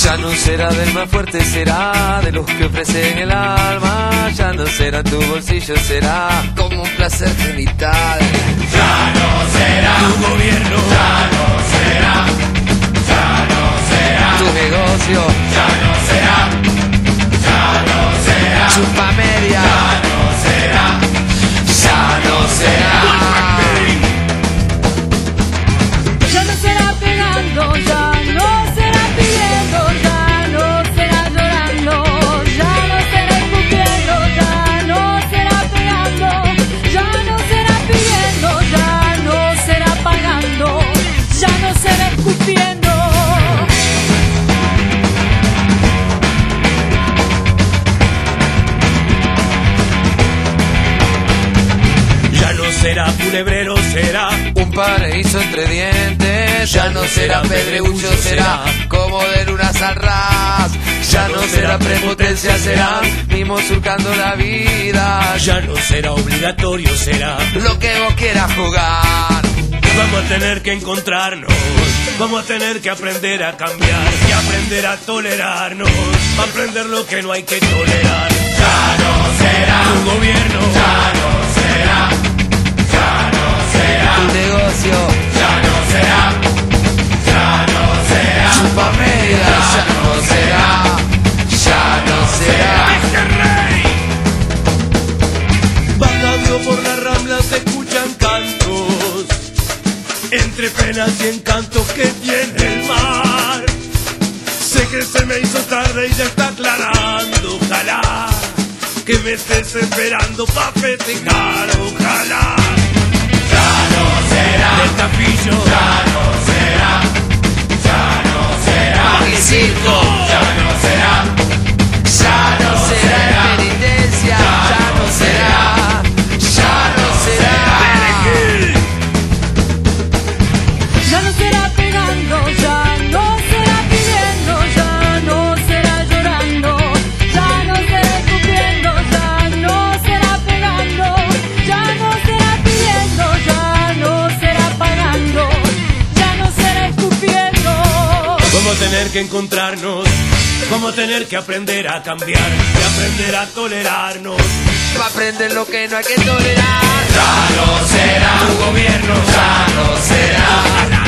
Ya no será del más fuerte, será de los que ofrecen el alma. Ya no será tu bolsillo, será como un placer genital. Ya no será tu gobierno, ya no será, ya no será tu negocio, ya no será, ya no será chupa media, ya no será, ya no será. Ya no será pegando, ya no será pidiendo, ya no será llorando, ya no será escupiendo, ya no será pegando, ya no será pidiendo, ya no será pagando, ya no será escupiendo. Ya no será culebrero, será un paraíso entre dientes. Ya no será pedregullo, será como de lunas al ras. Ya no será prepotencia, será mimo surcando la vida. ya no será obligatorio, será. Lo que vos quieras jugar. Vamos a tener que encontrarnos, vamos a tener que aprender a cambiar y aprender a tolerarnos, aprender lo que no hay que tolerar. Ya no será Tu gobierno, ya no será, ya no será Tu negocio, ya no será, ya no será chupa media, ya no será, ya no será. bajando por las ramblas se escuchan cantos, entre penas y encantos que tiene el mar. Sé que se me hizo tarde y ya está aclarando, ojalá que me estés esperando pa' festejar, ojalá. ya no será, El capillo, ya no será, ya no será El circo, ya no será, ya no será penitencia, ya no será, ya no será. Ya no será pegando, ya no será pidiendo, ya no será llorando, ya no será escupiendo, ya no será pegando, ya no será pidiendo, ya no será pagando, ya no será escupiendo. vamos a tener que encontrarnos, vamos a tener que aprender a cambiar y aprender a tolerarnos. Va a aprender lo que no hay que tolerar. ya no será Tu gobierno, ya no será.